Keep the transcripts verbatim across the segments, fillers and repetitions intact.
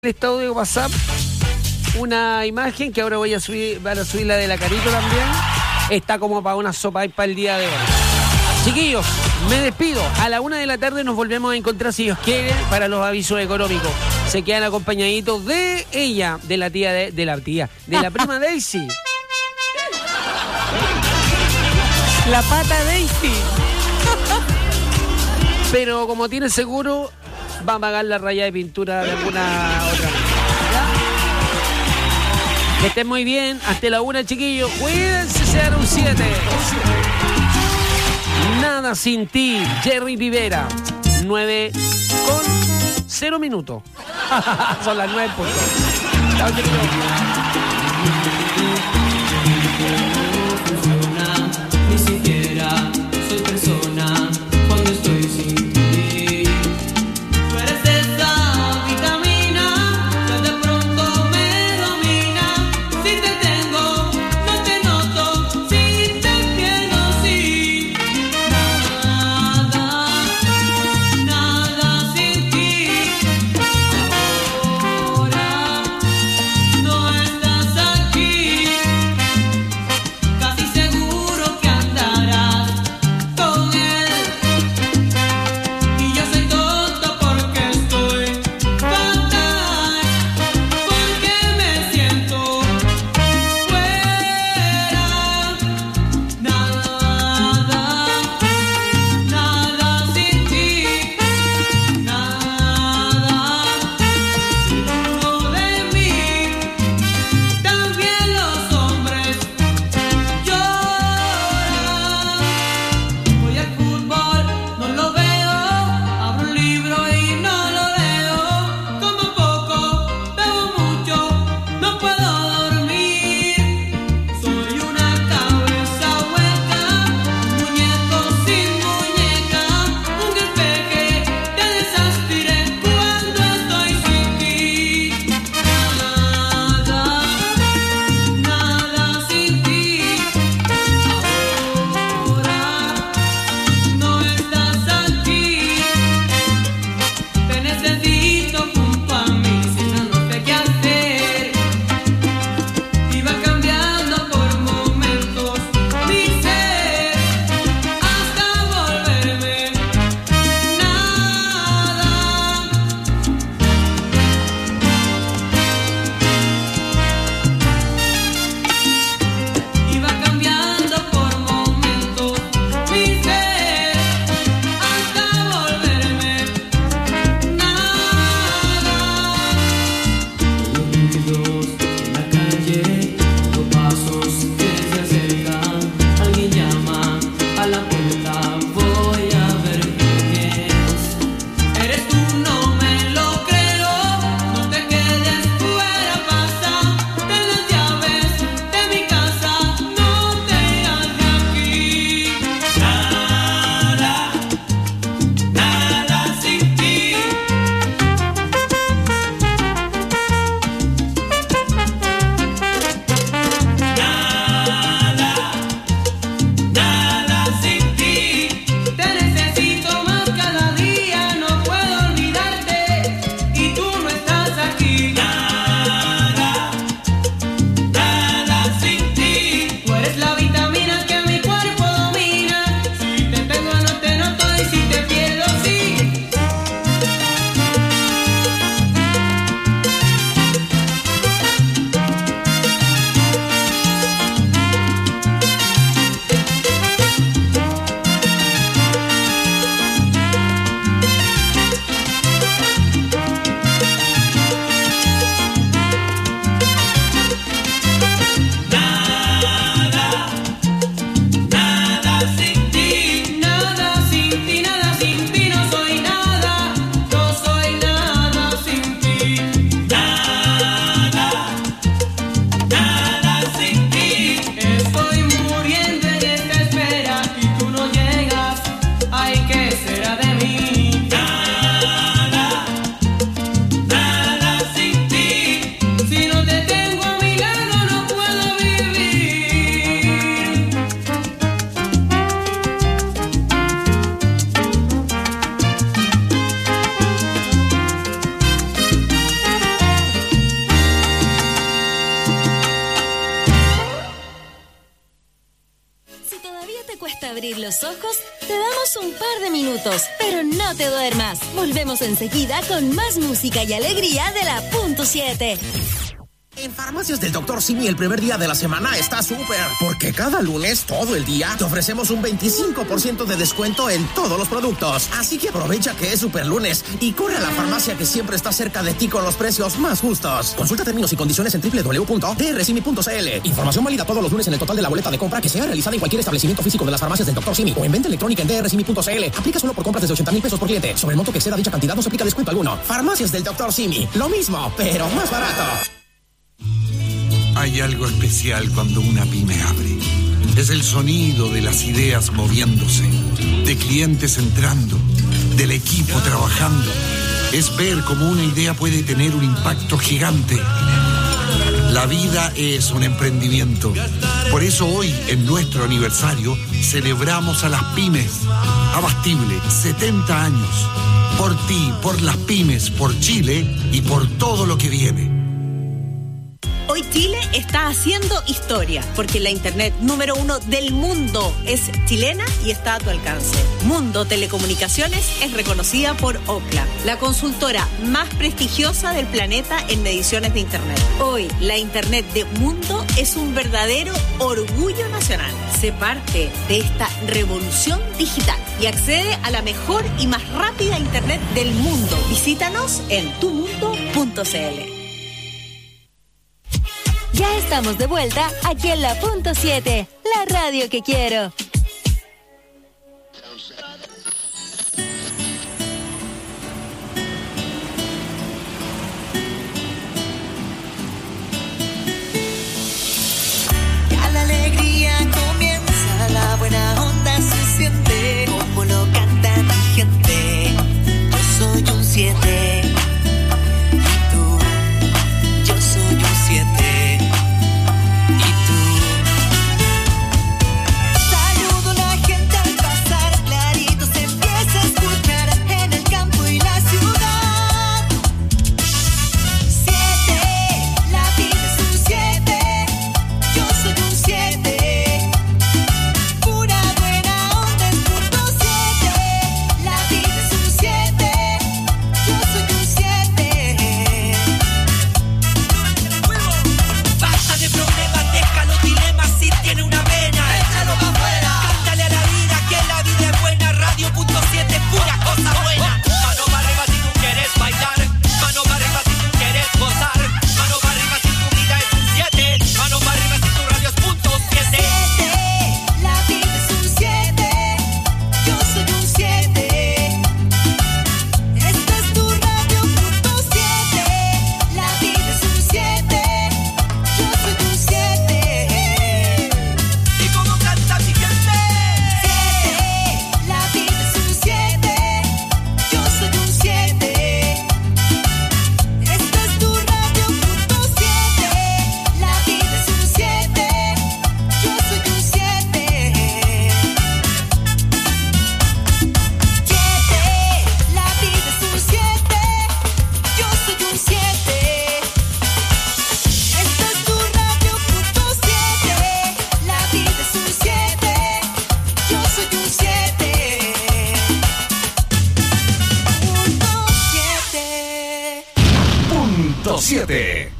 el estado de WhatsApp una imagen que ahora voy a subir, van a subir la de la Carito también. Está como para una sopa y para el día de hoy. Chiquillos, me despido. A la una de la tarde nos volvemos a encontrar, si Dios quiere, para los avisos económicos. Se quedan acompañaditos de ella, de la tía, de, de la tía, de la prima Daisy. La pata Daisy. Pero como tiene seguro, va a pagar la raya de pintura de alguna otra. ¿Ya? Que estén muy bien. Hasta la una, chiquillos. Cuídense, sean un siete. Nada sin ti. Jerry Rivera. nueve con cero minutos. Son las nueve puntos. Chao, chiquillos. Ni siquiera soy persona cuando estoy sin ti. Tú eres esa vitamina que de pronto me domina. Si te tengo, no te noto. Si te quiero, sí. Nada, nada sin ti. Ahora no estás aquí. abrir los ojos, te damos un par de minutos, pero no te duermas. Volvemos enseguida con más música y alegría de la punto siete. En Farmacias del doctor Simi el primer día de la semana está súper, porque cada lunes, todo el día, te ofrecemos un veinticinco por ciento de descuento en todos los productos. Así que aprovecha que es super lunes y corre a la farmacia que siempre está cerca de ti con los precios más justos. Consulta términos y condiciones en doble u doble u doble u punto d r simi punto c l. Información válida todos los lunes en el total de la boleta de compra que sea realizada en cualquier establecimiento físico de las Farmacias del doctor Simi o en venta electrónica en d r simi punto c l. Aplica solo por compras desde ochenta mil pesos por cliente. Sobre el monto que exceda dicha cantidad no se aplica descuento alguno. Farmacias del doctor Simi. Lo mismo, pero más barato. Hay algo especial cuando una pyme abre. Es el sonido de las ideas moviéndose, de clientes entrando, del equipo trabajando. Es ver cómo una idea puede tener un impacto gigante. La vida es un emprendimiento. Por eso hoy, en nuestro aniversario, celebramos a las pymes. Abastible, setenta años. Por ti, por las pymes, por Chile y por todo lo que viene. Hoy Chile está haciendo historia, porque la internet número uno del mundo es chilena y está a tu alcance. Mundo Telecomunicaciones es reconocida por Ookla, la consultora más prestigiosa del planeta en mediciones de internet. Hoy, la internet de Mundo es un verdadero orgullo nacional. Sé parte de esta revolución digital y accede a la mejor y más rápida internet del mundo. Visítanos en tu mundo punto c l. Ya estamos de vuelta aquí en la punto siete, la radio que quiero. Ya la alegría comienza, la buena onda se siente, como lo canta mi gente. Yo soy un siete. siete.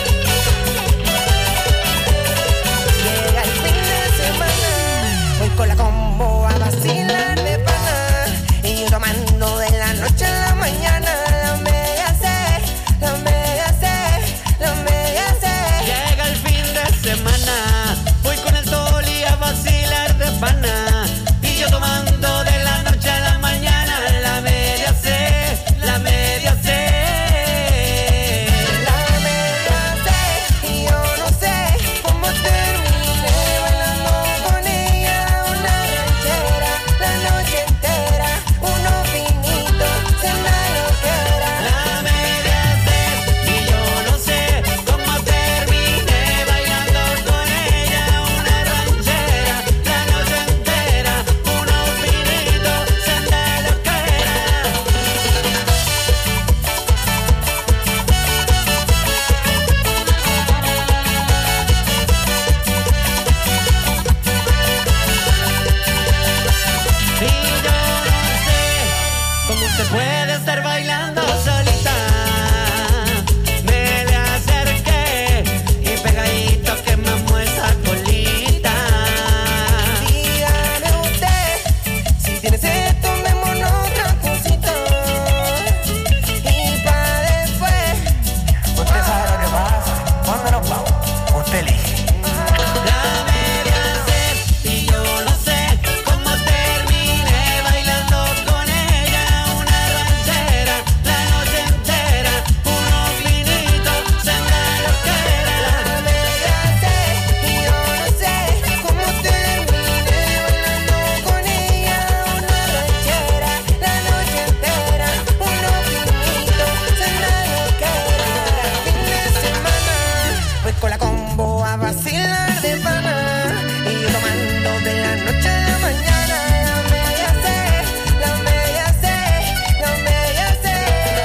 Con de la noche a la mañana. La media sé, la media sé, la media sé.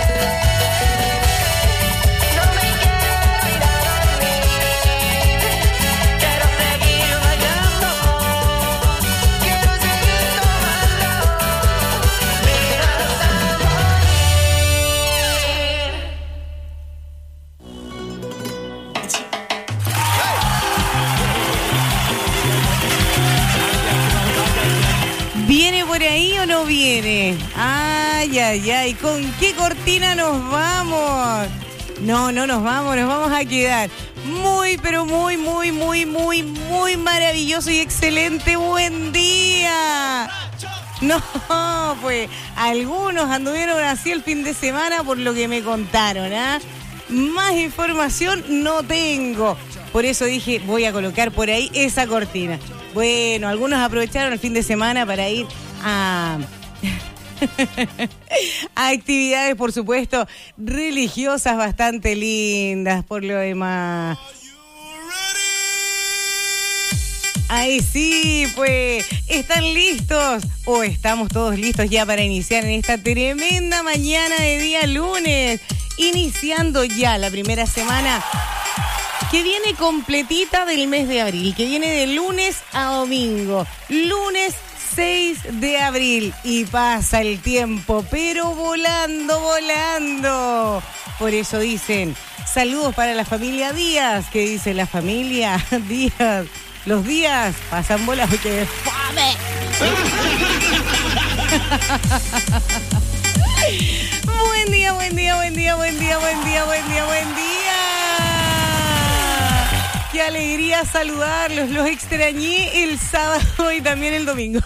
No me quiero ir a dormir, quiero seguir bailando, quiero seguir tomando, mira hasta morir. ¿Viene por ahí o no viene? Ay, ay, ay, ¿con qué cortina nos vamos? No, no nos vamos, nos vamos a quedar. Muy, pero muy, muy, muy, muy, muy maravilloso y excelente. Buen día. No, pues algunos anduvieron así el fin de semana por lo que me contaron, ¿ah? Más información no tengo. Por eso dije, voy a colocar por ahí esa cortina. Bueno, algunos aprovecharon el fin de semana para ir a... a actividades, por supuesto, religiosas bastante lindas, por lo demás. Ahí sí, pues, ¿están listos? ¿O estamos todos listos ya para iniciar en esta tremenda mañana de día lunes? Iniciando ya la primera semana que viene completita del mes de abril, que viene de lunes a domingo. Lunes seis de abril y pasa el tiempo, pero volando, volando. Por eso dicen, saludos para la familia Díaz. ¿Qué dice la familia Díaz? Los días pasan volando, ¡qué fame! Buen día, buen día, buen día, buen día, buen día, buen día, buen día. Qué alegría saludarlos, los extrañé el sábado y también el domingo.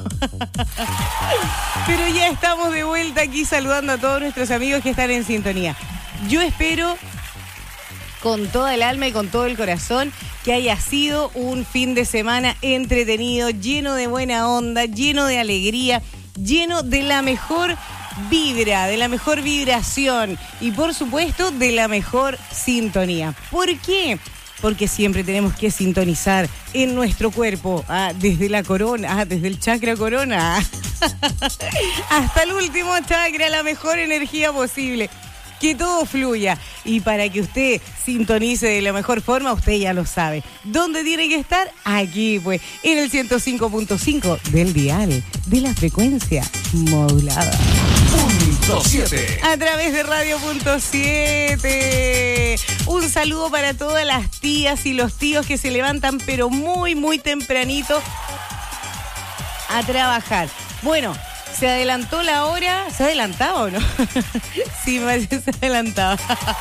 Pero ya estamos de vuelta aquí saludando a todos nuestros amigos que están en sintonía. Yo espero con toda el alma y con todo el corazón que haya sido un fin de semana entretenido, lleno de buena onda, lleno de alegría, lleno de la mejor vibra, de la mejor vibración y por supuesto de la mejor sintonía. ¿Por qué? Porque siempre tenemos que sintonizar en nuestro cuerpo, ah, desde la corona, ah, desde el chakra corona, hasta el último chakra, la mejor energía posible. Que todo fluya. Y para que usted sintonice de la mejor forma, usted ya lo sabe. ¿Dónde tiene que estar? Aquí, pues, en el ciento cinco punto cinco del dial, de la frecuencia modulada. Punto siete. A través de Radio Punto siete. Un saludo para todas las tías y los tíos que se levantan, pero muy, muy tempranito a trabajar. Bueno, ¿se adelantó la hora? ¿Se adelantaba o no? Sí, me parece que se adelantaba.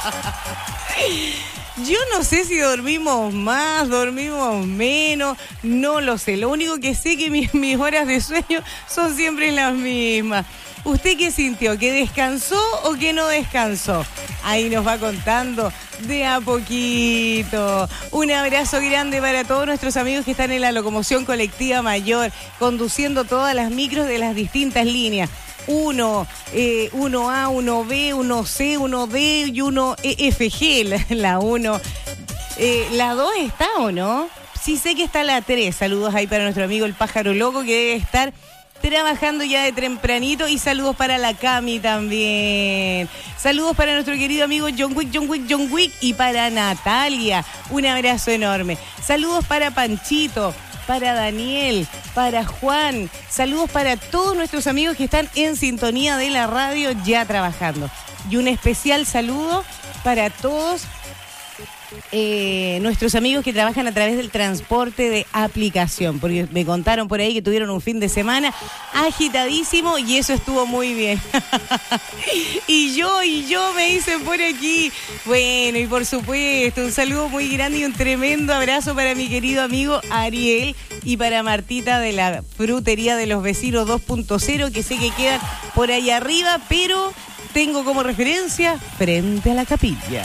Yo no sé si dormimos más, dormimos menos, no lo sé. Lo único que sé es que mis, mis horas de sueño son siempre las mismas. ¿Usted qué sintió? ¿Que descansó o que no descansó? Ahí nos va contando de a poquito. Un abrazo grande para todos nuestros amigos que están en la locomoción colectiva mayor, conduciendo todas las micros de las distintas líneas. Uno, eh, uno A, uno B, uno C, uno D y uno E F G, la, la uno. Eh, ¿La dos está o no? Sí sé que está la tres. Saludos ahí para nuestro amigo el pájaro loco que debe estar trabajando ya de tempranito y saludos para la Cami también. Saludos para nuestro querido amigo John Wick, John Wick, John Wick y para Natalia. Un abrazo enorme. Saludos para Panchito, para Daniel, para Juan. Saludos para todos nuestros amigos que están en sintonía de la radio ya trabajando. Y un especial saludo para todos Eh, nuestros amigos que trabajan a través del transporte de aplicación, porque me contaron por ahí que tuvieron un fin de semana agitadísimo y eso estuvo muy bien. y yo, y yo me dicen por aquí. Bueno, y por supuesto, un saludo muy grande y un tremendo abrazo para mi querido amigo Ariel y para Martita de la frutería de los vecinos dos punto cero, que sé que quedan por ahí arriba, pero tengo como referencia frente a la capilla.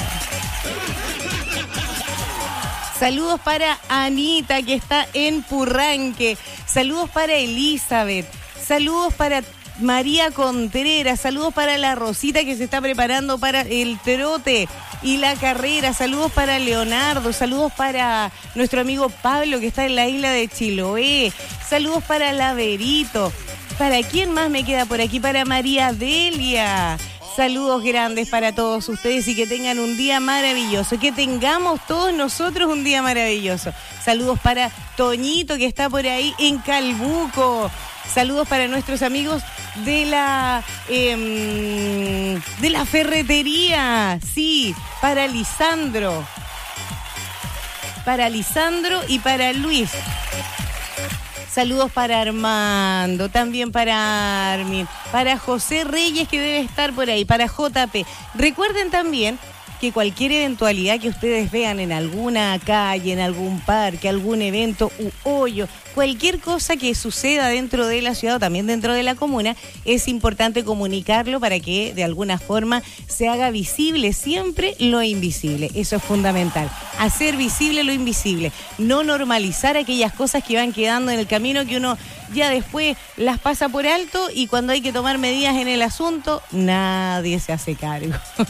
Saludos para Anita, que está en Purranque. Saludos para Elizabeth. Saludos para María Contreras, saludos para la Rosita que se está preparando para el trote y la carrera, saludos para Leonardo, saludos para nuestro amigo Pablo que está en la isla de Chiloé, saludos para Laverito. ¿Para quién más me queda por aquí? Para María Delia. Saludos grandes para todos ustedes y que tengan un día maravilloso, que tengamos todos nosotros un día maravilloso. Saludos para Toñito que está por ahí en Calbuco. Saludos para nuestros amigos de la eh, de la ferretería. Sí, para Lisandro. Para Lisandro y para Luis. Saludos para Armando, también para Armin, para José Reyes que debe estar por ahí, para J P. Recuerden también que cualquier eventualidad que ustedes vean en alguna calle, en algún parque, algún evento u hoyo, cualquier cosa que suceda dentro de la ciudad o también dentro de la comuna, es importante comunicarlo para que de alguna forma se haga visible siempre lo invisible. Eso es fundamental. Hacer visible lo invisible. No normalizar aquellas cosas que van quedando en el camino que uno ya después las pasa por alto y cuando hay que tomar medidas en el asunto, nadie se hace cargo.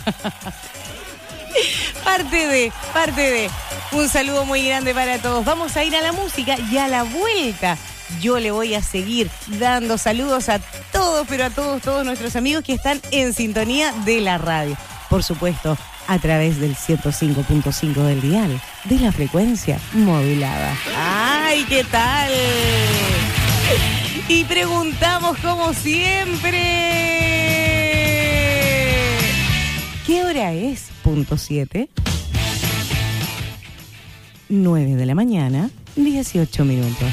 Parte de, parte de. Un saludo muy grande para todos. Vamos a ir a la música y a la vuelta yo le voy a seguir dando saludos a todos, pero a todos, todos nuestros amigos que están en sintonía de la radio. Por supuesto, a través del ciento cinco punto cinco del dial, de la frecuencia modulada. ¡Ay, qué tal! Y preguntamos como siempre... ¿Qué hora es? Punto siete. nueve de la mañana, dieciocho minutos.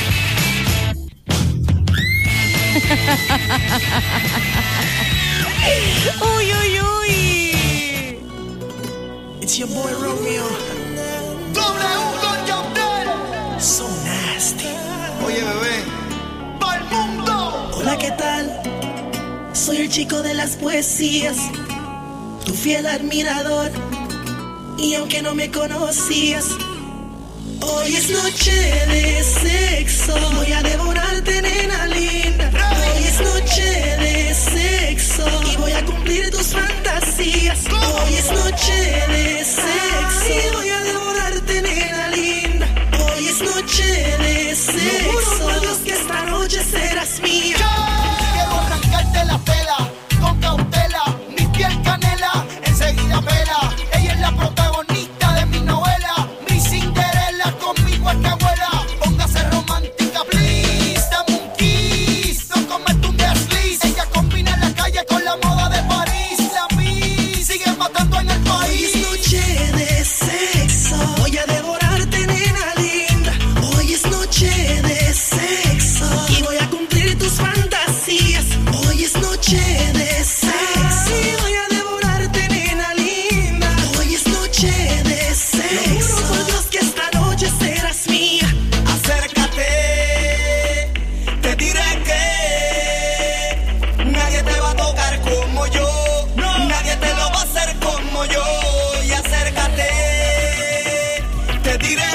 Uy, uy, uy. It's your boy Romeo. W con Yandel. So nasty. Oye, bebé. ¡Pa'l mundo! Hola, ¿qué tal? Soy el chico de las poesías, tu fiel admirador. Y aunque no me conocías, hoy es noche de sexo. Voy a devorarte, nena linda. Hoy es noche de sexo y voy a cumplir tus fantasías. Hoy es noche de sexo y voy a devorarte, nena linda. Hoy es noche de sexo. Juro por Dios que esta noche serás mía. Quiero arrancarte la tela con cautela, mi piel canela, enseguida pela. Ella es la protagonista de mi novela, mi Cinderella, conmigo es que abuela. Póngase romántica, please, dame un kiss, no comete un desliz. Ella combina la calle con la moda de París, la Miss sigue matando en el país. Hoy es noche de sexo, voy a devorarte, nena linda. Hoy es noche de sexo y voy a cumplir tus fantasías. Hoy es noche de sexo y voy a devorarte, nena linda. Hoy es noche de sexo. Juro por Dios que esta noche serás mía. Acércate, te diré que nadie te va a tocar como yo, nadie te lo va a hacer como yo. Y acércate, te diré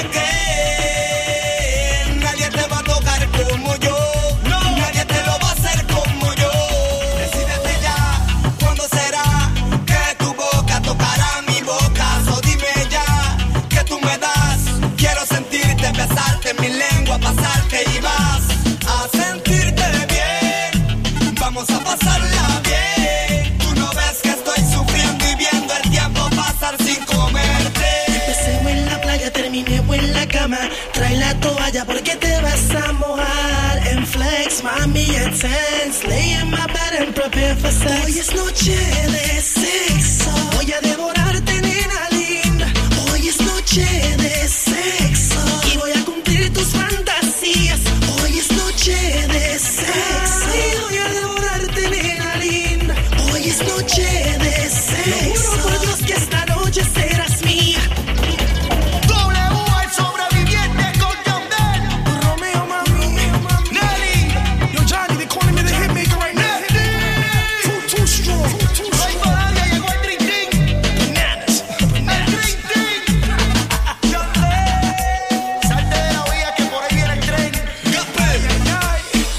que nadie te va a tocar como yo, nadie te lo va a hacer como yo. Decídete ya, ¿cuándo será que tu boca tocará mi boca? So dime ya, que tú me das. Quiero sentirte, besarte, mi lengua pasarte y vas a sentirte bien. Vamos a pasarla bien. Tú no ves que estoy sufriendo y viendo el tiempo pasar sin comerte. Empecemos en la playa, terminemos en la cama. Trae la toalla porque te vas a mojar. En flex, mami, intense. Lay in my bed and prepare for sex. Hoy es noche de sexo. Voy a devorarte, nena linda. Hoy es noche de sexo y voy a cumplir tus fantasías. Hoy es noche de sexo y voy a devorarte, nena linda. Hoy es noche de sexo. Juro por Dios que esta noche serás mía. W, el sobreviviente con Yandel. Romeo, mami. Nelly, Yo, Johnny, they calling me the hitmaker right now. Too, too strong. no hay todavía llegó el Dream Team. Bananas. El Dream Team. Yandel, salte de la vía que por ahí viene el tren.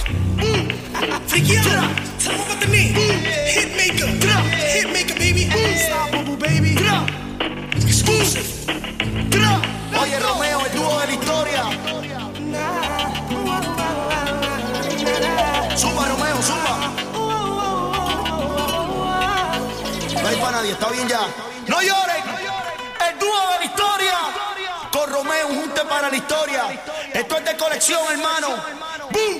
está bien ya. No lloren, el dúo de la historia, con Romeo, un junte para la historia. Esto es de colección, hermano. ¡Bum!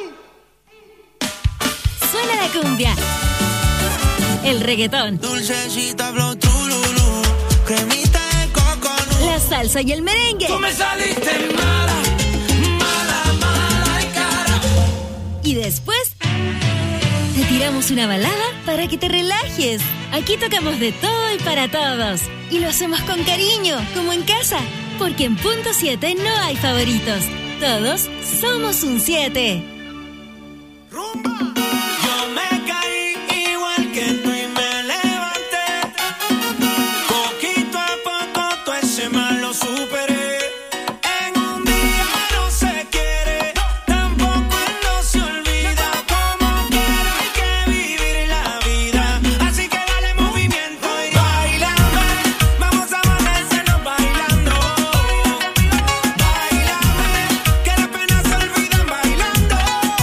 Suena la cumbia, el reggaetón, Dulcecita, flow, trululú, cremita de coconut. la salsa y el merengue. Tú me saliste mala, mala, mala y cara. Y después te tiramos una balada para que te relajes. Aquí tocamos de todo y para todos. Y lo hacemos con cariño, como en casa. Porque en Punto siete no hay favoritos. Todos somos un siete. Yo me caí igual que tú y me levanté. Poquito a poco todo ese mal lo superé. En un día no se quiere, tampoco él no se olvida. Como quiera hay que vivir la vida. Así que dale movimiento y bailame. Vamos a amanecernos bailando. Bailame, que las penas se olvidan bailando.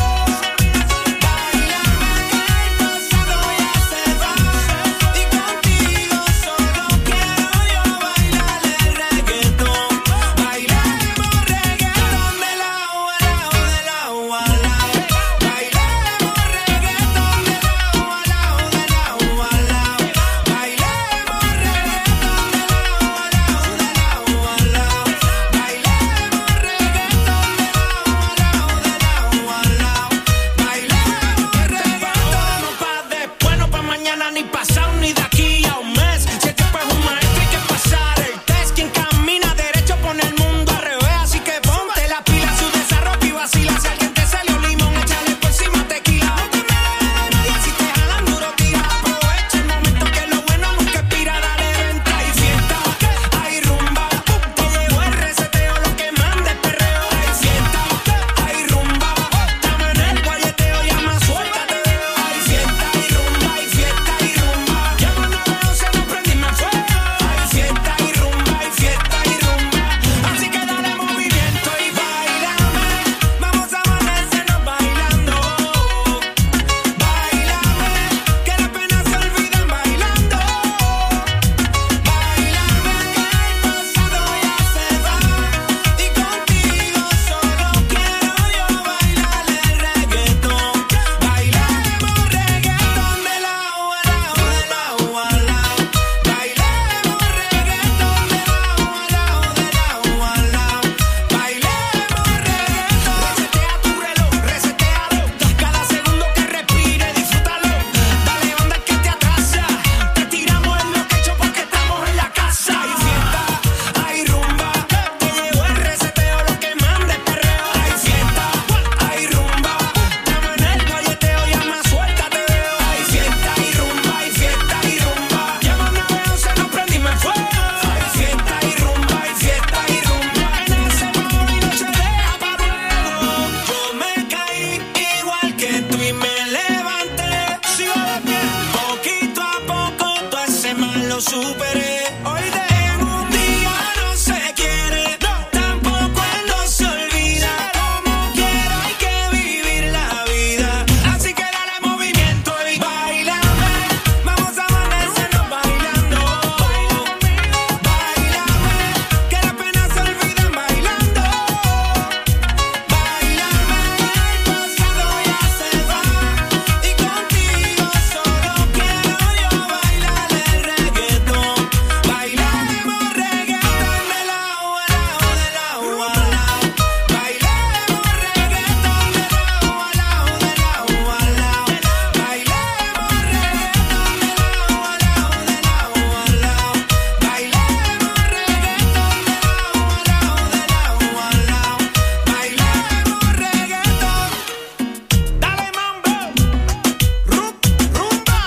Ni pasado ni de aquí a un mes. Si el tiempo es un maestro hay que pasar el test. Quien camina derecho pone el mundo al revés. Así que ponte la pila, su desarrollo y vacila. Si alguien te salió limón, échale por encima tequila. No te me dejes de nadie, si te jalan duro tira. Aprovecha el momento que lo bueno nunca expira. Dale venta y fiesta, hay rumba. Te llegó el reseteo, lo que manda el perreo. Hay fiesta, hay rumba. Estamos en el guayeteo, llama, suéltate. Hay fiesta, hay rumba, hay fiesta. Ya cuando veo se nos prendimos fuego. Hay fiesta y rumba, hay fiesta y rumba. Así que dale movimiento y bailame. Vamos a amanecernos bailando. Bailame, que las penas se olviden bailando. Bailame, que el pasado ya se va. Y contigo solo quiero yo bailar el reggaetón. Bailemos reggaetón de lado a lado, de lado a lado. Bailemos reggaetón de lado a lado, de lado a lado. Bailemos reggaetón. Resetea tu reloj, resetealo. Cada segundo que respire, disfrútalo. Dale onda que te atrasa. Te tiramos en lo que hecho porque estamos en la casa. Hay fiesta, hay rumba. Te llegó el reseteo, lo que manda el perreo. Hay fiesta, hay rumba. Estamos en el guayeteo, llama, suéltate. Hay fiesta y rumba, hay fiesta y rumba. Ya cuando veo se nos prendimos en fuego. Hay fiesta y rumba, hay fiesta y rumba. En ese modo y no se deja pa' luego. Yo me caí igual que tú y me levanté. Sigo de pie, poquito a poco todo ese mal lo superé. Hoy de en un día no se quiere, tampoco él no se olvida. Como quiera hay que vivir la vida. Así que dale movimiento y bailame. Vamos a amanecernos bailando. Bailame, que las penas se olviden bailando. Bailame, el pasado ya se va. Y contigo solo quiero yo bailar el reggaetón. Bailemos reggaetón de lado a lado, de lado a lado. Bailemos reggaetón de lado a lado, de lado a lado. Bailemos reggaetón de lado a lado, de lado a lado. Bailemos reggaetón de lado a lado, de lado a lado. Bailemos reggaetón. Dale mambo, rum, rumba.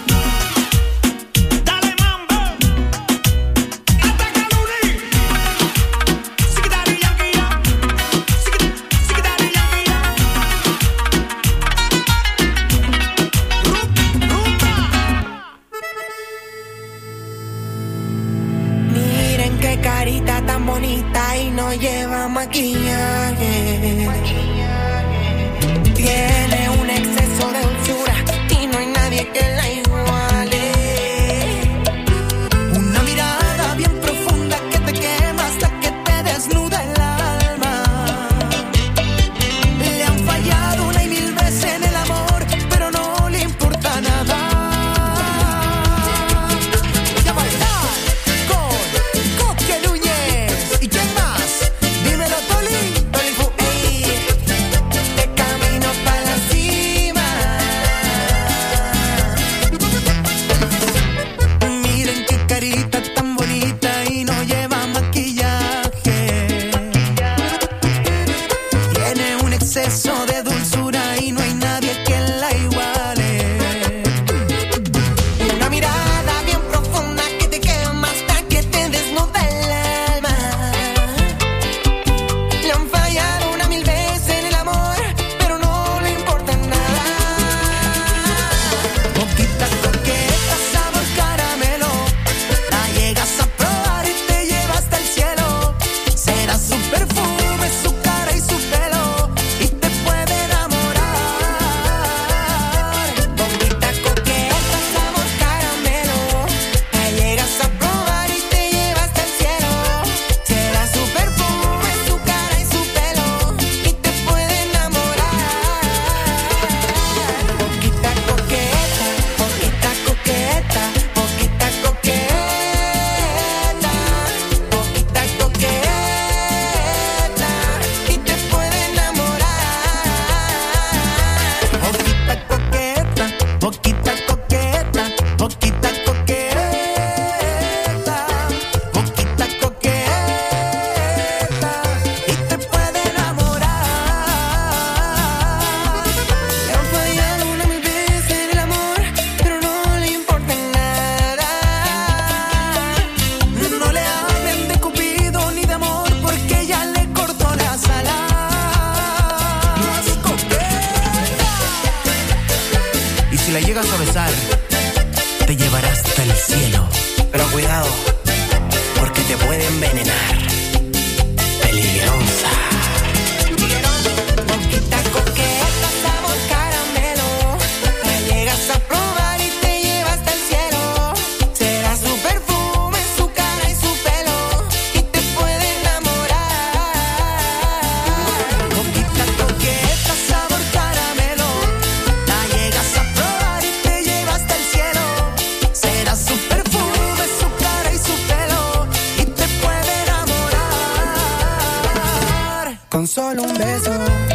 Dale mambo, ataca Luni. Sikidari yanguía, sikidari yanguía. Rum, rumba. Miren qué carita tan bonita y no lleva maquillaje. Tiene un exceso de dulzura y no hay nadie que la iguale. si la llegas a besar, te llevará hasta el cielo. Pero cuidado, porque te puede envenenar. Peligrosa. Boquita coqueta, sabor caramelo. La llegas a probar y te lleva hasta el cielo. Será su perfume, su cara y su pelo. Y te puede enamorar. Boquita coqueta, sabor caramelo. La llegas a probar y te lleva hasta el cielo. Será su perfume, su cara y su pelo. Y te puede enamorar. Con solo un beso.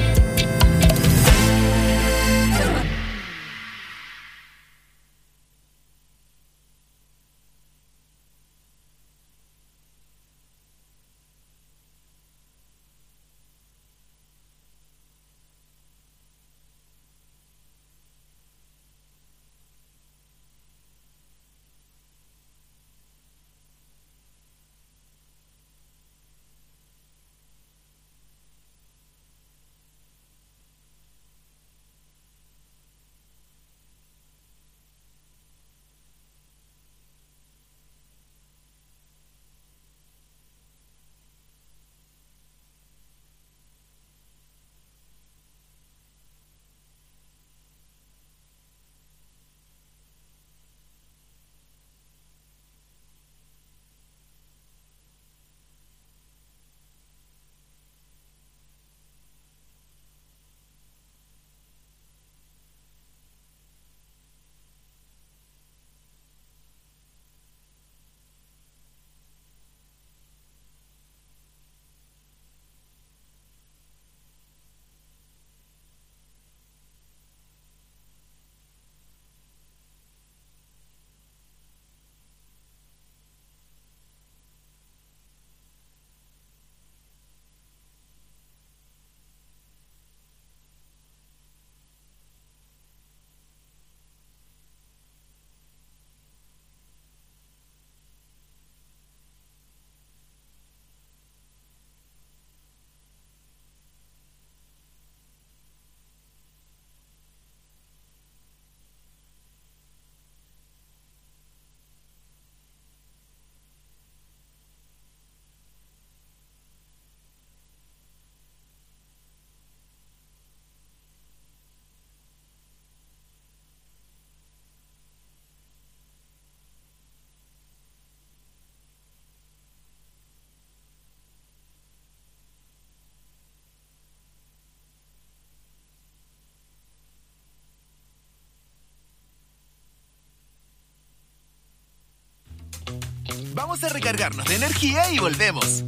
Vamos a recargarnos de energía y volvemos.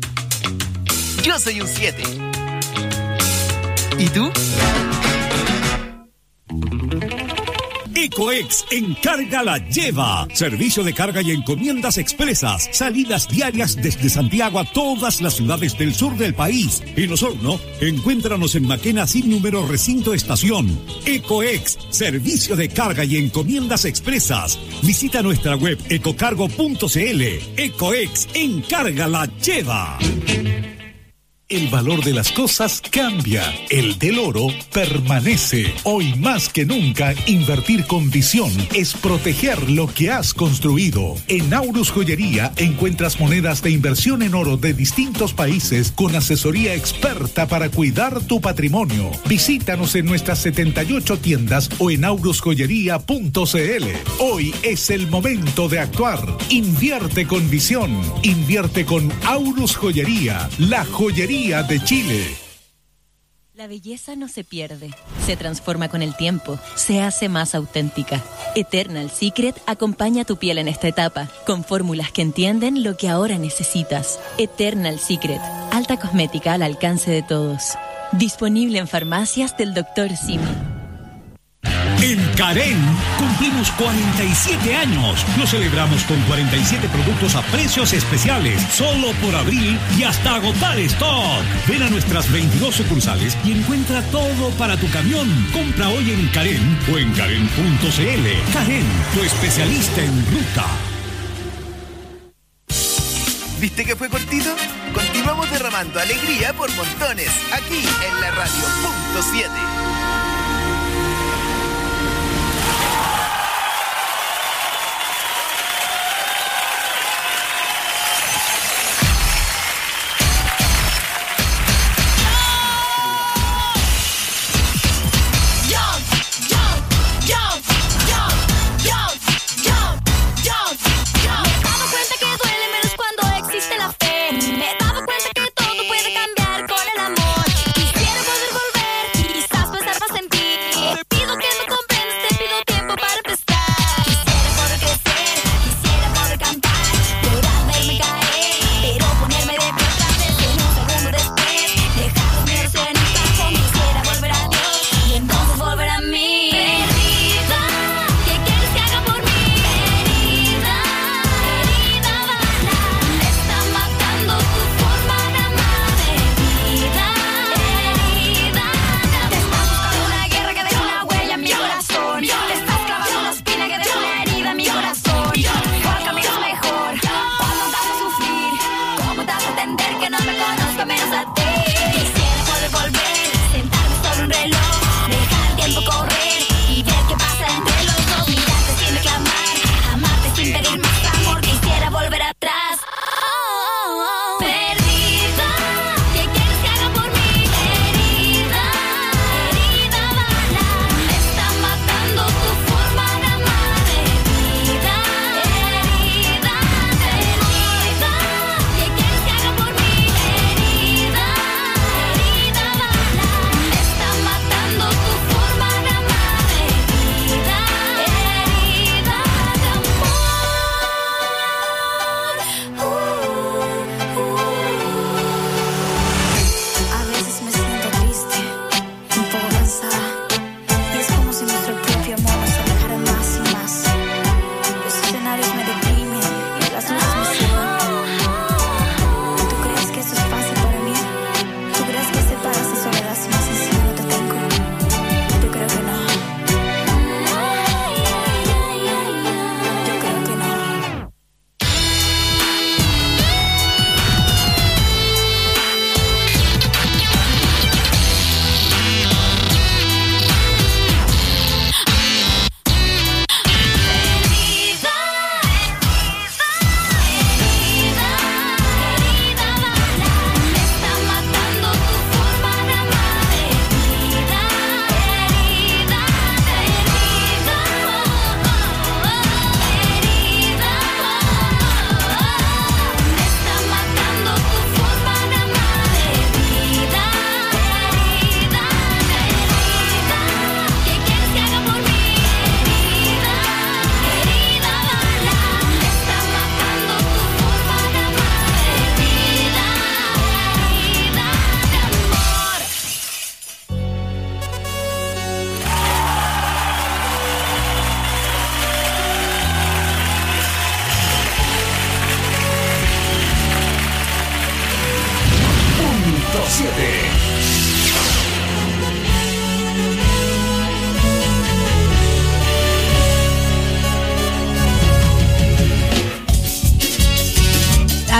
Yo soy un siete. ¿Y tú? Ecoex Encarga la Lleva. Servicio de carga y encomiendas expresas. Salidas diarias desde Santiago a todas las ciudades del sur del país. En Osorno, encuéntranos en Maquena sin número recinto estación. Ecoex, servicio de carga y encomiendas expresas. Visita nuestra web ecocargo punto cl. Ecoex Encarga la Lleva. El valor de las cosas cambia, el del oro permanece. Hoy más que nunca, invertir con visión es proteger lo que has construido. En Aurus Joyería encuentras monedas de inversión en oro de distintos países con asesoría experta para cuidar tu patrimonio. Visítanos en nuestras setenta y ocho tiendas o en aurus joyería punto cl. Hoy es el momento de actuar. Invierte con visión. Invierte con Aurus Joyería, la joyería de Chile. La belleza no se pierde, se transforma con el tiempo, se hace más auténtica. Eternal Secret acompaña tu piel en esta etapa, con fórmulas que entienden lo que ahora necesitas. Eternal Secret, alta cosmética al alcance de todos. Disponible en farmacias del doctor Simi. En Carén cumplimos cuarenta y siete años. Lo celebramos con cuarenta y siete productos a precios especiales, solo por abril y hasta agotar stock. Ven a nuestras veintidós sucursales y encuentra todo para tu camión. Compra hoy en Carén o en carén punto cl. Carén, tu especialista en ruta. ¿Viste que fue cortito? Continuamos derramando alegría por montones, aquí en la radio punto siete.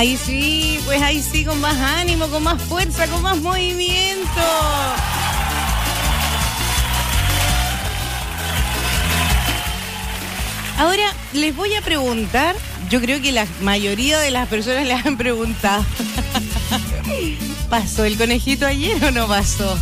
Ahí sí, pues ahí sí, con más ánimo, con más fuerza, con más movimiento. Ahora, les voy a preguntar, yo creo que la mayoría de las personas les han preguntado, ¿pasó el conejito ayer o no pasó?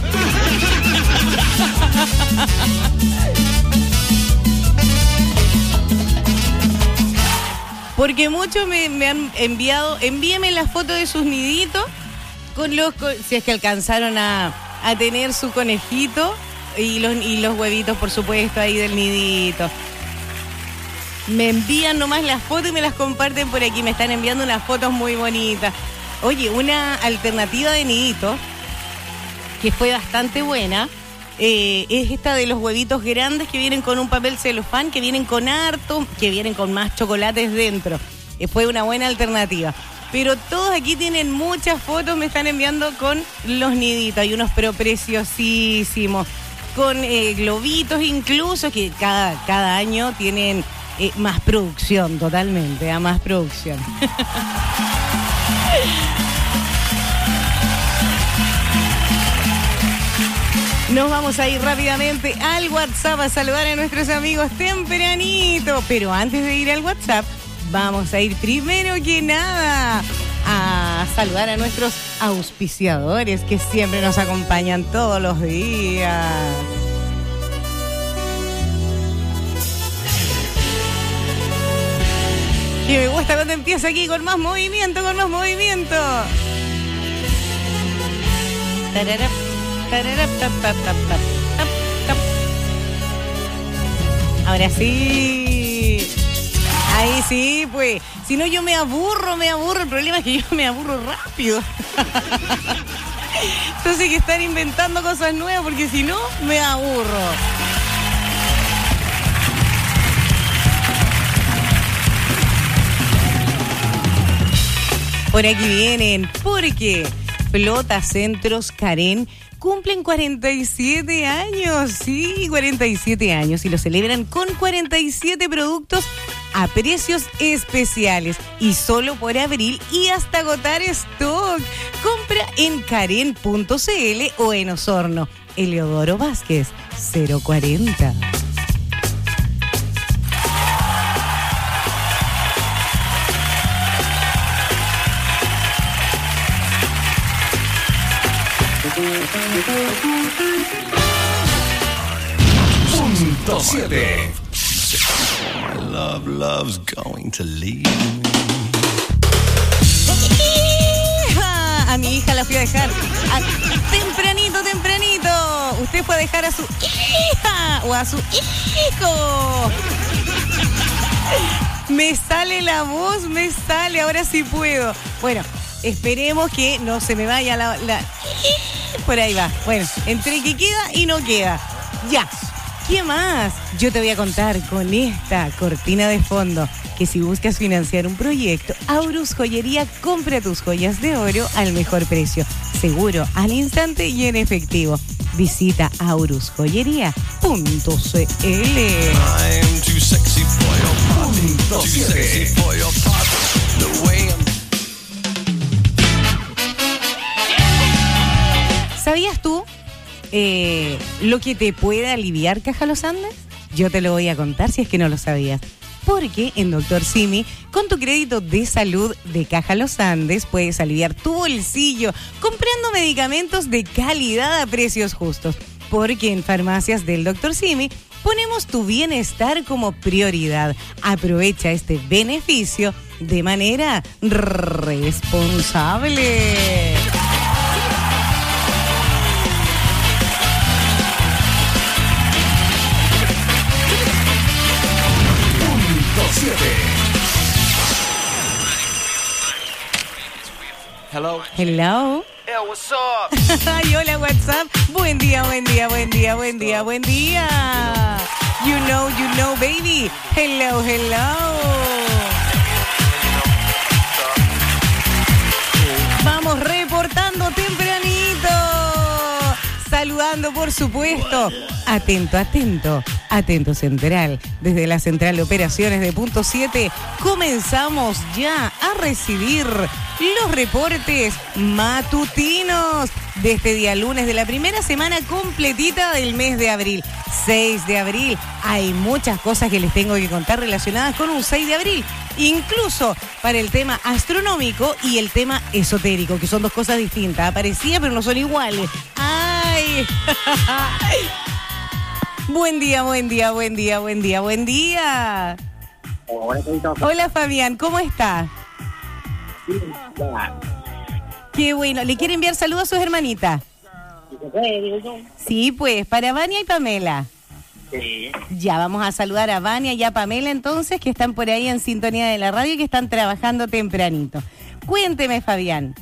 Porque muchos me, me han enviado, envíenme la foto de sus niditos, con los, con, si es que alcanzaron a, a tener su conejito y los, y los huevitos, por supuesto, ahí del nidito. Me envían nomás las fotos y me las comparten por aquí. Me están enviando unas fotos muy bonitas. Oye, una alternativa de nidito que fue bastante buena eh, es esta de los huevitos grandes que vienen con un papel celofán, que vienen con harto, que vienen con más chocolates dentro. Eh, fue una buena alternativa. Pero todos aquí tienen muchas fotos, me están enviando con los niditos. Hay unos pero preciosísimos, con eh, globitos incluso, que cada, cada año tienen... Eh, más producción, totalmente, a más producción. Nos vamos a ir rápidamente al WhatsApp a saludar a nuestros amigos tempranito. Pero antes de ir al WhatsApp, vamos a ir primero que nada a saludar a nuestros auspiciadores que siempre nos acompañan todos los días. Y me gusta cuando empieza aquí con más movimiento, con más movimiento. Tararap, tararap, tap, tap, tap, tap, tap. Ahora sí. Ahí sí, pues. Si no, yo me aburro, me aburro. El problema es que yo me aburro rápido. Entonces hay que estar inventando cosas nuevas porque si no, me aburro. Por aquí vienen, porque Flota Centros Karen cumplen cuarenta y siete años, sí, cuarenta y siete años, y lo celebran con cuarenta y siete productos a precios especiales y solo por abril y hasta agotar stock. Compra en karen punto c l o en Osorno. Eleodoro Vázquez, cero cuarenta. Punto siete. Love, love's going to leave me. A mi hija la fui a dejar a, tempranito, tempranito. Usted fue a dejar a su hija o a su hijo. Me sale la voz, me sale, ahora sí puedo. Bueno, esperemos que no se me vaya la... la... Por ahí va. Bueno, entre que queda y no queda. Ya. ¿Qué más? Yo te voy a contar con esta cortina de fondo que si buscas financiar un proyecto, Aurus Joyería compra tus joyas de oro al mejor precio, seguro, al instante y en efectivo. Visita aurus joyería punto c l. I'm too sexy for your party. Too sexy for your party. The way I'm... ¿Sabías tú eh, lo que te puede aliviar Caja Los Andes? Yo te lo voy a contar si es que no lo sabías. Porque en Doctor Simi, con tu crédito de salud de Caja Los Andes, puedes aliviar tu bolsillo comprando medicamentos de calidad a precios justos. Porque en farmacias del Doctor Simi ponemos tu bienestar como prioridad. Aprovecha este beneficio de manera responsable. Hello. Hello. Yeah, what's up? Ay, hola, WhatsApp. Buen día, buen día, buen día, buen día, buen día. You know, you know, baby. Hello, hello. Vamos reportando tempranito. Saludando saludando, por supuesto. Atento, atento, atento central. Desde la central de operaciones de Punto siete, comenzamos ya a recibir los reportes matutinos de este día lunes de la primera semana completita del mes de abril. seis de abril. Hay muchas cosas que les tengo que contar relacionadas con un seis de abril. Incluso para el tema astronómico y el tema esotérico, que son dos cosas distintas. Aparecía, pero no son iguales. ¡Ay! Buen día, buen día, buen día, buen día, buen día. Hola, Fabián, ¿cómo está? Qué bueno. ¿Le quiere enviar saludos a sus hermanitas? Sí, pues, para Vania y Pamela. Sí. Ya, vamos a saludar a Vania y a Pamela entonces, que están por ahí en sintonía de la radio y que están trabajando tempranito. Cuénteme, Fabián.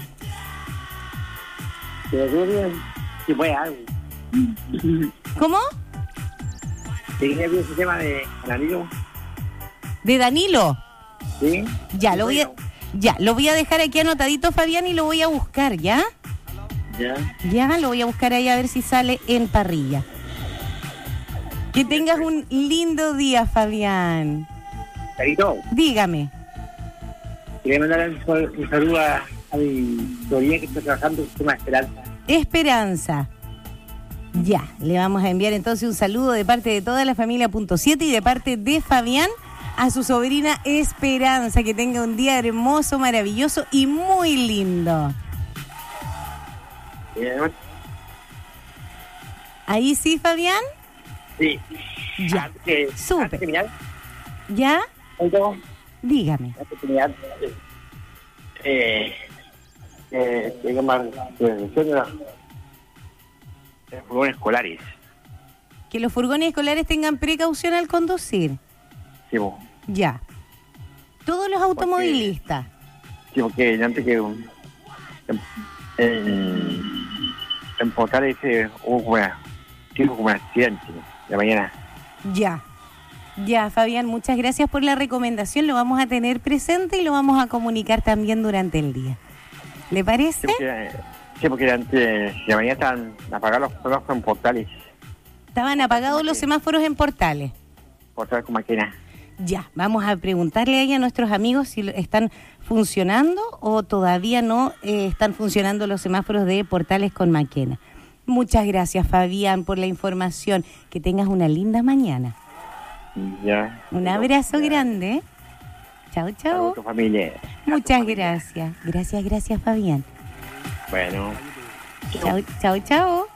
Si fue algo. ¿Cómo? ¿Sí el sistema de Danilo? ¿De Danilo? Sí. Ya, lo voy a, ya, lo voy a dejar aquí anotadito, Fabián, y lo voy a buscar, ¿ya? Ya. Ya, lo voy a buscar ahí a ver si sale en parrilla. Que tengas un lindo día, Fabián. Carito. Dígame. Quería mandar un, un saludo a, a mi sobrina que está trabajando en el sistema de Esperanza. Esperanza. Ya, le vamos a enviar entonces un saludo de parte de toda la familia Punto siete y de parte de Fabián a su sobrina Esperanza. Que tenga un día hermoso, maravilloso y muy lindo. Bien. ¿Ahí sí, Fabián? Sí. Ya. Antes que, Súper. antes de terminar, ¿Ya? ¿Oigo? Dígame. Antes de terminar, eh, eh, tengo más prevención de los de los furgones escolares. Que los furgones escolares tengan precaución al conducir. Sí, vos. Ya. Todos los automovilistas. Sí, porque antes que um, en, en, en Portales eh, hubo como una, tipo como un accidente de mañana. Ya. Ya, Fabián, muchas gracias por la recomendación. Lo vamos a tener presente y lo vamos a comunicar también durante el día. ¿Le parece? Sí, porque, sí, porque antes de mañana estaban apagados los semáforos en Portales. Estaban apagados los semáforos en Portales. Portales con máquina. Ya, vamos a preguntarle ahí a nuestros amigos si están funcionando o todavía no eh, están funcionando los semáforos de Portales con Maquena. Muchas gracias, Fabián, por la información. Que tengas una linda mañana. Ya. Un abrazo ya. grande. Chao, chao. Tu familia. Muchas gracias. Gracias, gracias, Fabián. Bueno. Chao, chao, chao.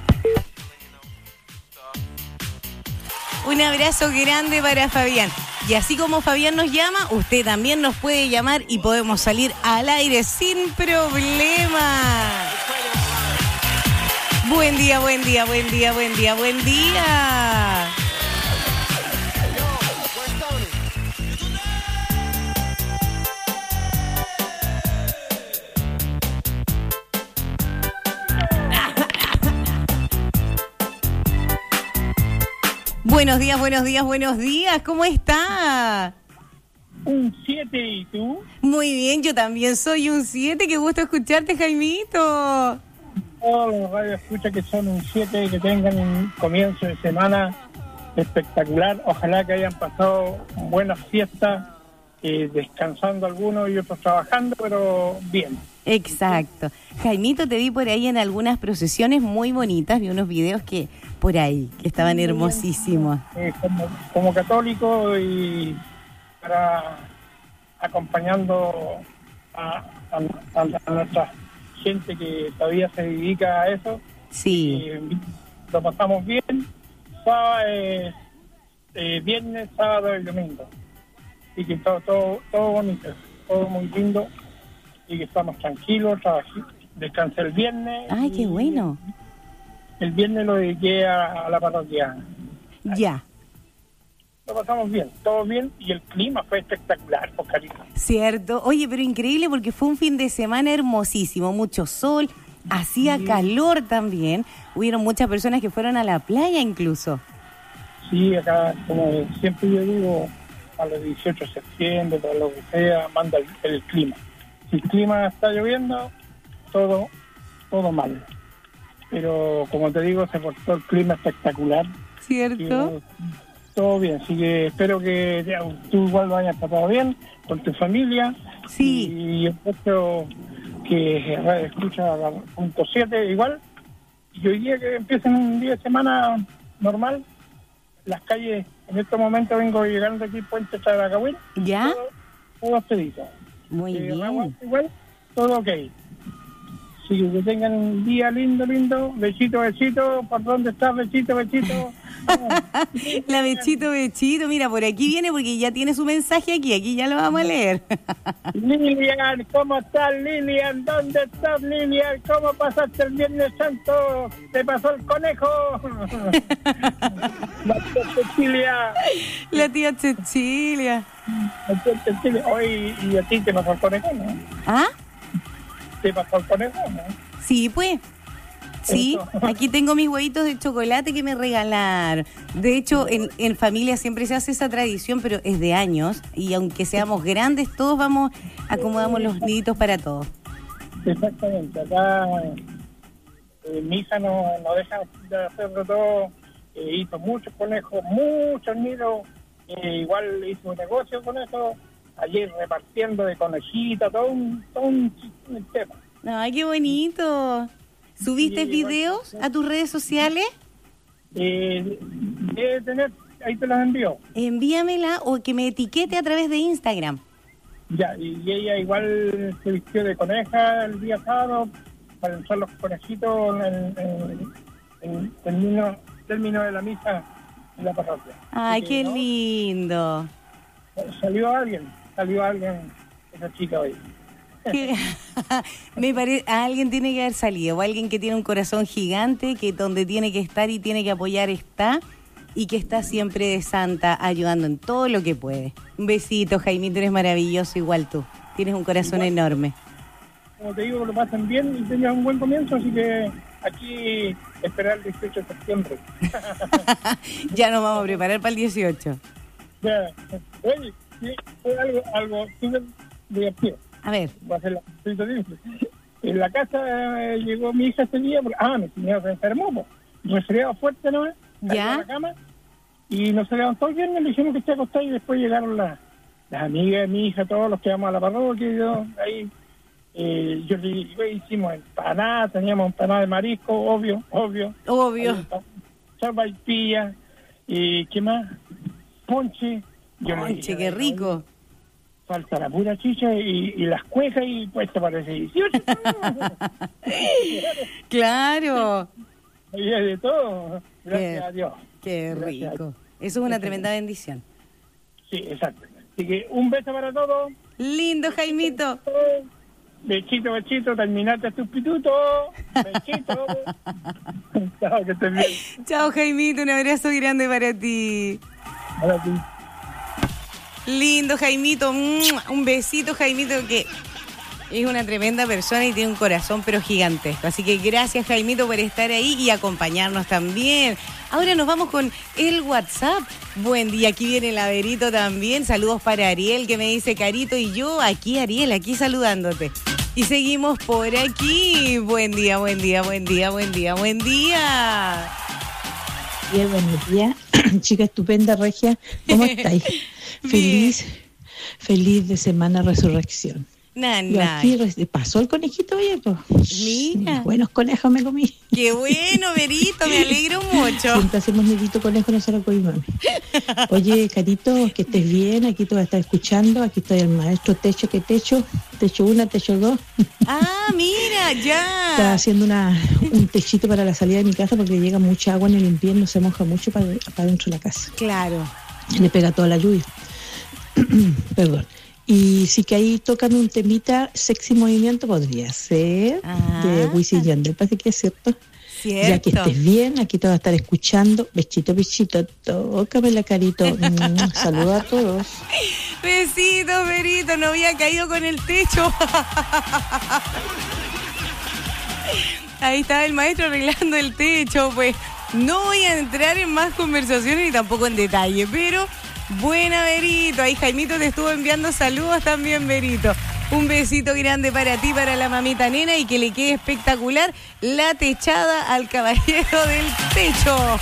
Un abrazo grande para Fabián. Y así como Fabián nos llama, usted también nos puede llamar y podemos salir al aire sin problema. Buen día, buen día, buen día, buen día, buen día. Buenos días, buenos días, buenos días. ¿Cómo está? Un siete, ¿y tú? Muy bien, yo también soy un siete. Qué gusto escucharte, Jaimito. Todos los radios escucha que son un siete, que tengan un comienzo de semana espectacular. Ojalá que hayan pasado buenas fiestas, eh, descansando algunos y otros trabajando, pero bien. Exacto. Jaimito, te vi por ahí en algunas procesiones muy bonitas, vi unos videos que por ahí, que estaban hermosísimos. Eh, como, como católico y para acompañando a, a, a, a nuestra gente que todavía se dedica a eso. Sí. Eh, lo pasamos bien, sábado, eh, eh, viernes, sábado y domingo. Y que todo, todo, todo bonito, todo muy lindo. Y que estamos tranquilos, trabajé, descansé el viernes. Ay, qué bueno. El viernes lo dediqué a, a la parroquia. Ya. Lo pasamos bien, todo bien, y el clima fue espectacular, pues, cariño. Cierto. Oye, pero increíble porque fue un fin de semana hermosísimo, mucho sol, hacía sí. calor también. Hubieron muchas personas que fueron a la playa incluso. Sí, acá, como siempre yo digo, a los dieciocho de septiembre, para lo que sea, manda el, el clima. Si el clima está lloviendo, todo todo mal. pero como te digo, se portó el clima espectacular. ¿Cierto? Y, todo bien, así que espero que ya, tú igual lo hayas pasado bien con tu familia. Sí. Y espero que escucha punto siete igual. Y hoy día que empiecen un día de semana normal, las calles, en este momento vengo llegando aquí Puente Characahuín. ¿Ya? Todo, todo expedito. Muy eh, bien. Agua, igual, todo ok. Así que que tengan un día lindo, lindo. Besito, besito. ¿Por dónde estás? Besito, besito. La Bechito, Bechito, mira, por aquí viene porque ya tiene su mensaje aquí, aquí ya lo vamos a leer. Lilian, ¿cómo estás, Lilian? ¿Dónde estás, Lilian? ¿Cómo pasaste el Viernes Santo? ¿Te pasó el conejo? La tía Cecilia. La tía Cecilia. La tía Cecilia. Hoy, y a ti te pasó el conejo, ¿no? ¿Ah? ¿Te pasó el conejo, no? Sí, pues. Sí, aquí tengo mis huevitos de chocolate que me regalaron. De hecho, en, en familia siempre se hace esa tradición, pero es de años. Y aunque seamos grandes, todos vamos, acomodamos los niditos para todos. Exactamente. Acá en mi hija no, no deja de hacerlo todo. Eh, hizo muchos conejos, muchos nidos. Eh, igual hizo un negocio con eso. Ayer repartiendo de conejitas, todo un, todo un, un tema. Ay, qué bonito. ¿Subiste Sí, videos bueno, a tus redes sociales? Eh, debe tener, ahí te los envío. Envíamela o que me etiquete a través de Instagram. Ya, y ella igual se vistió de coneja el día sábado para lanzar los conejitos en el término, término de la misa en la parroquia. Ay, Así qué que, ¿no? lindo. Salió alguien, salió alguien, esa chica hoy. Que- me parece, alguien tiene que haber salido, o alguien que tiene un corazón gigante, que donde tiene que estar y tiene que apoyar está, y que está siempre de santa, ayudando en todo lo que puede. Un besito, Jaimito, eres maravilloso igual tú. Tienes un corazón Igual. enorme. Como te digo, que lo pasen bien y tengan un buen comienzo, así que aquí esperar el dieciocho de septiembre. Ya nos vamos a preparar para el dieciocho. Ya. Oye, sí, fue algo, algo súper divertido. A ver. Va a ser la, en la casa eh, llegó mi hija ese día, porque, ah, mi señora se enfermó, po. Resfriado fuerte, ¿no? Cayó ¿Ya? en la cama y nos se levantó el viernes, le dijimos que esté acostada y después llegaron las, las amigas de mi hija, todos los que vamos a la parroquia y yo, ahí, eh, yo le yo hicimos empanadas, teníamos empanadas de marisco, obvio, obvio. Obvio. Chapaipilla, y ¿qué más? Ponche. Yo le Ponche, dije, qué rico. falta la pura chicha y, y las cuejas y puesto para ese dieciocho. Claro. Y es de todo. Gracias Qué- a Dios. Qué Gracias a rico. Eso es una tremenda bendición. Sí, exacto. Así que un beso para todos. Lindo, Jaimito. Bechito, bechito, terminaste tu pituto. Bechito. Chao, que estés bien. Chao, Jaimito, un abrazo grande para ti. Para ti. Lindo, Jaimito. ¡Mua! Un besito, Jaimito, que es una tremenda persona y tiene un corazón pero gigantesco. Así que gracias, Jaimito, por estar ahí y acompañarnos también. Ahora nos vamos con el WhatsApp. Buen día, aquí viene el Averito también. Saludos para Ariel, que me dice Carito, y yo aquí, Ariel, aquí saludándote. Y seguimos por aquí. Buen día, buen día, buen día, buen día, buen día. Bien, buenos días, chica estupenda, Regia, ¿cómo estáis? Feliz, feliz de Semana Resurrección. Nah, Y nah. aquí re- pasó el conejito, oye, pues. Mira. Buenos conejos me comí. Qué bueno, Verito, me alegro mucho. Siempre hacemos nidito conejo, no se lo comí, mami. Oye, Carito, que estés bien, aquí te voy a estar escuchando, aquí estoy el maestro Techo, que Techo, Techo uno, Techo dos. Ah, mira, ya. Está haciendo una, un techito para la salida de mi casa porque llega mucha agua en el invierno, se moja mucho para, para dentro de la casa. Claro. Le pega toda la lluvia. Perdón. Y sí que ahí tocan un temita, Sexy Movimiento podría ser, de Wisin y Yandel, parece que es cierto. Cierto. Ya que estés bien, aquí te voy a estar escuchando. Besito, besito, tócame la carito. Mm, Saludos a todos. Besitos, Verito, no había caído con el techo. Ahí está el maestro arreglando el techo, pues. No voy a entrar en más conversaciones ni tampoco en detalle, pero buena, Verito. Ahí Jaimito te estuvo enviando saludos también, Verito. Un besito grande para ti, para la mamita nena, y que le quede espectacular la techada al caballero del techo.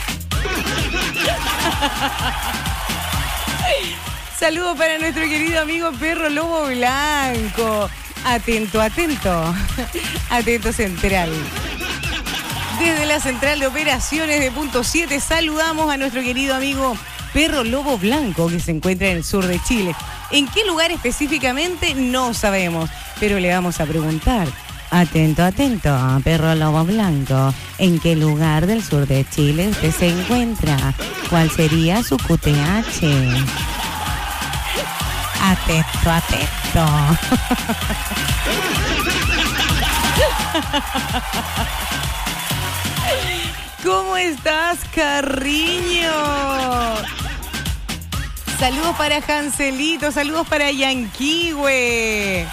Saludos para nuestro querido amigo Perro Lobo Blanco. Atento, atento. Atento Central. Desde la central de operaciones de Punto siete saludamos a nuestro querido amigo Perro Lobo Blanco, que se encuentra en el sur de Chile. ¿En qué lugar específicamente? No sabemos, pero le vamos a preguntar. Atento, atento, Perro Lobo Blanco. ¿En qué lugar del sur de Chile usted se encuentra? ¿Cuál sería su Q T H? Atento, atento. ¿Cómo estás, Carriño? Saludos para Hanselito, saludos para Yanquihue.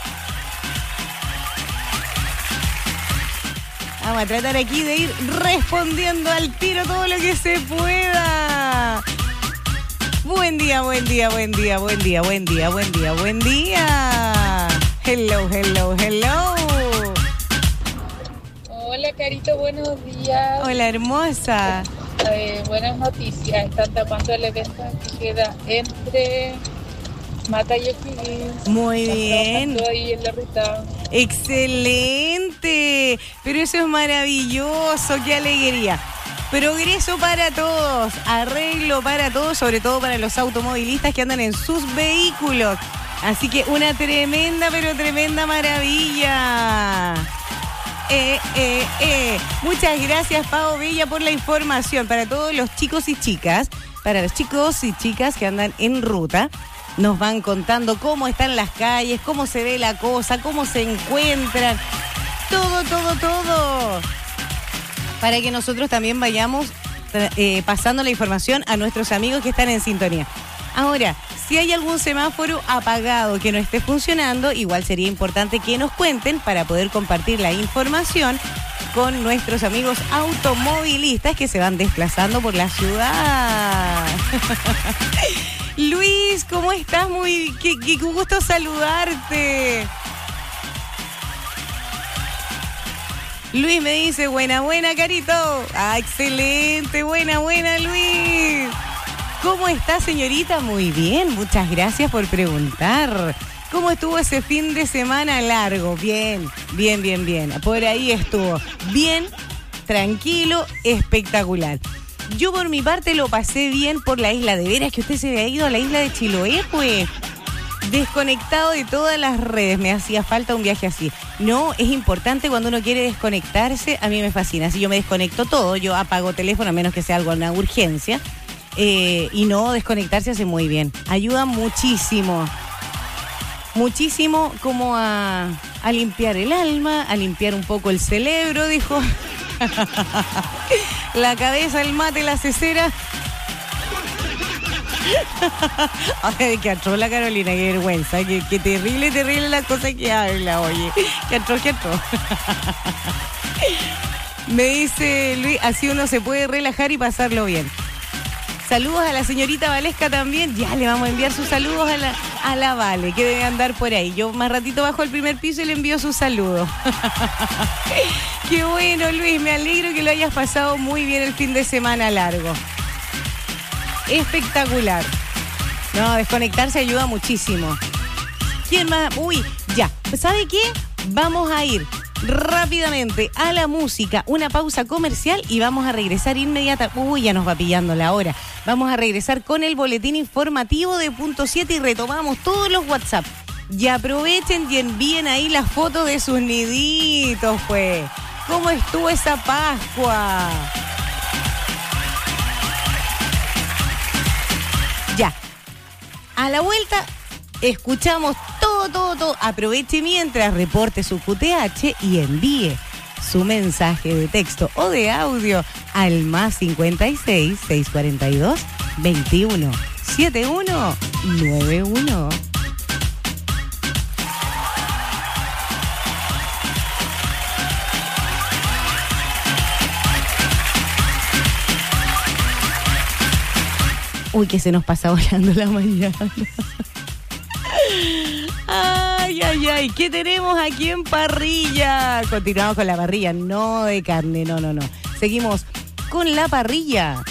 Vamos a tratar aquí de ir respondiendo al tiro todo lo que se pueda. Buen día, buen día, buen día, buen día, buen día, buen día, buen día. Hello, hello, hello. Hola, Carito, buenos días. Hola, hermosa. Eh, buenas noticias. Están tapando el evento que queda entre Mata y O'Higgins. Muy bien. Ahí en la ruta. Excelente. Pero eso es maravilloso. Qué alegría. Progreso para todos. Arreglo para todos, sobre todo para los automovilistas que andan en sus vehículos. Así que una tremenda, pero tremenda maravilla. Eh, eh, eh. Muchas gracias, Pao Bella, por la información. Para todos los chicos y chicas, para los chicos y chicas que andan en ruta, nos van contando cómo están las calles, cómo se ve la cosa, cómo se encuentran. Todo, todo, todo. Para que nosotros también vayamos eh, pasando la información a nuestros amigos que están en sintonía. Ahora, si hay algún semáforo apagado que no esté funcionando, igual sería importante que nos cuenten para poder compartir la información con nuestros amigos automovilistas que se van desplazando por la ciudad. Luis, ¿cómo estás? Muy, qué, qué gusto saludarte. Luis me dice, buena, buena, Carito. Ah, excelente, buena, buena, Luis. ¿Cómo está, señorita? Muy bien, muchas gracias por preguntar. ¿Cómo estuvo ese fin de semana largo? Bien, bien, bien, bien. Por ahí estuvo. Bien, tranquilo, espectacular. Yo por mi parte lo pasé bien por la isla. De veras que usted se había ido a la isla de Chiloé, pues. Desconectado de todas las redes. Me hacía falta un viaje así. No, es importante cuando uno quiere desconectarse. A mí me fascina. Si yo me desconecto todo, yo apago teléfono a menos que sea algo, una urgencia. Eh, y no, desconectarse hace muy bien. Ayuda muchísimo. Muchísimo como a, a limpiar el alma, a limpiar un poco el cerebro, dijo. La cabeza, el mate, la cesera. Ay, que atroz la Carolina, qué vergüenza. Qué, qué terrible, terrible la cosa que habla, oye. Que atroz, que atroz. Me dice Luis, así uno se puede relajar y pasarlo bien. Saludos a la señorita Valesca también. Ya le vamos a enviar sus saludos a la, a la Vale, que debe andar por ahí. Yo más ratito bajo el primer piso y le envío sus saludos. Qué bueno, Luis. Me alegro que lo hayas pasado muy bien el fin de semana largo. Espectacular. No, desconectarse ayuda muchísimo. ¿Quién más? Uy, ya. ¿Sabe qué? Vamos a ir rápidamente a la música, una pausa comercial y vamos a regresar inmediata. Uy, ya nos va pillando la hora. Vamos a regresar con el boletín informativo de Punto siete y retomamos todos los WhatsApp. Y aprovechen y envíen ahí las fotos de sus niditos, pues. ¿Cómo estuvo esa Pascua? Ya. A la vuelta escuchamos todo, todo, todo. Aproveche mientras, reporte su Q T H y envíe su mensaje de texto o de audio al más cincuenta y seis, seiscientos cuarenta y dos, veintiuno, setenta y uno, noventa y uno. Uy, que se nos pasa volando la mañana. Ay, ay, ay. ¿Qué tenemos aquí en parrilla? Continuamos con la parrilla, no de carne, no, no, no. Seguimos con la parrilla.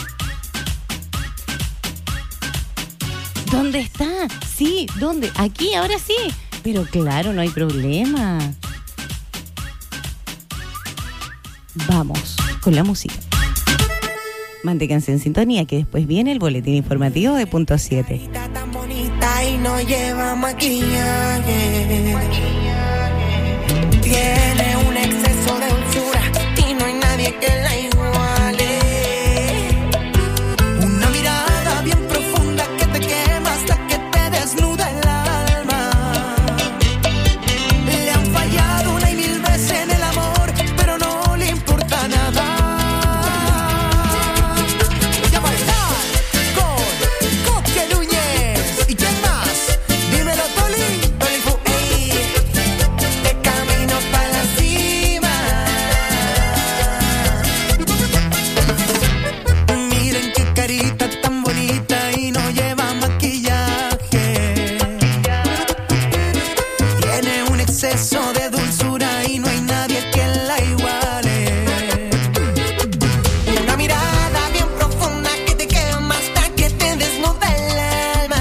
¿Dónde está? Sí, ¿dónde? Aquí, ahora sí. Pero claro, no hay problema. Vamos con la música. Manténganse en sintonía que después viene el boletín informativo de Punto siete. Tan bonita y no lleva maquillaje. Tiene un exceso de dulzura y no hay nadie que la iguale. Una mirada bien profunda que te quema hasta que te desnuda el alma. Le han fallado una y mil veces en el amor, pero no le importa nada. Y a bailar con Coque Núñez. ¿Y quién más? Dímelo, Toli. Toli Fu, ey. De camino para la cima. Miren qué carita tan bonita y no lleva maquillaje. Tiene un exceso de dulzura y no hay nadie que la iguale. Una mirada bien profunda que te quema hasta que te desnuda el alma.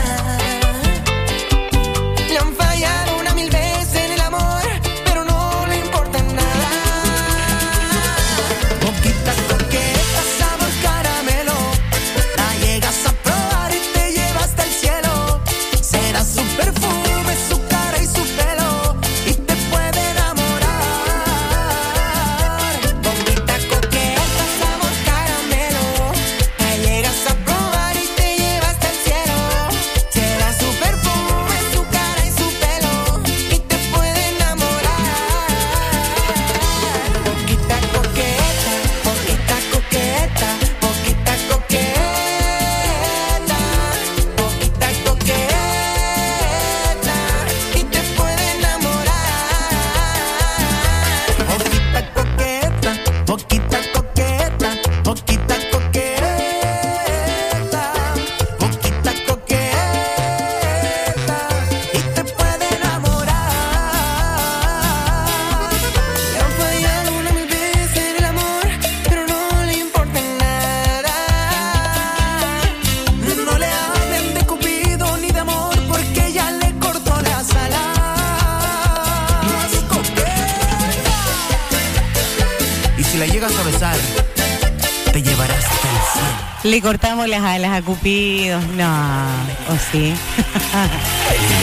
Le han fallado una mil veces en el amor, pero no le importa nada. Poquita coqueta, sabor caramelo. La llegas a probar y te lleva hasta el cielo. Será su perfume, su cara y su pelo, y te puede enamorar. Poquita coqueta, sabor caramelo. La llegas a probar y te lleva hasta el cielo. Será su perfume, su cara y su pelo, y te puede enamorar. Poquita coqueta, poquita coqueta, poquita coqueta, poquita coqueta, y te puede enamorar. Poquita coqueta, poquita coqueta, poquita coqueta, poquita coqueta, y te puede enamorar. Le han fallado una mil veces en el amor, pero no le importa nada. No le hablen de Cupido ni de amor, porque ya le cortó las alas. Coqueta. Y si la llegas a besar, te llevarás hasta el cielo. Le cortamos las alas a Cupido. No, ¿o sí?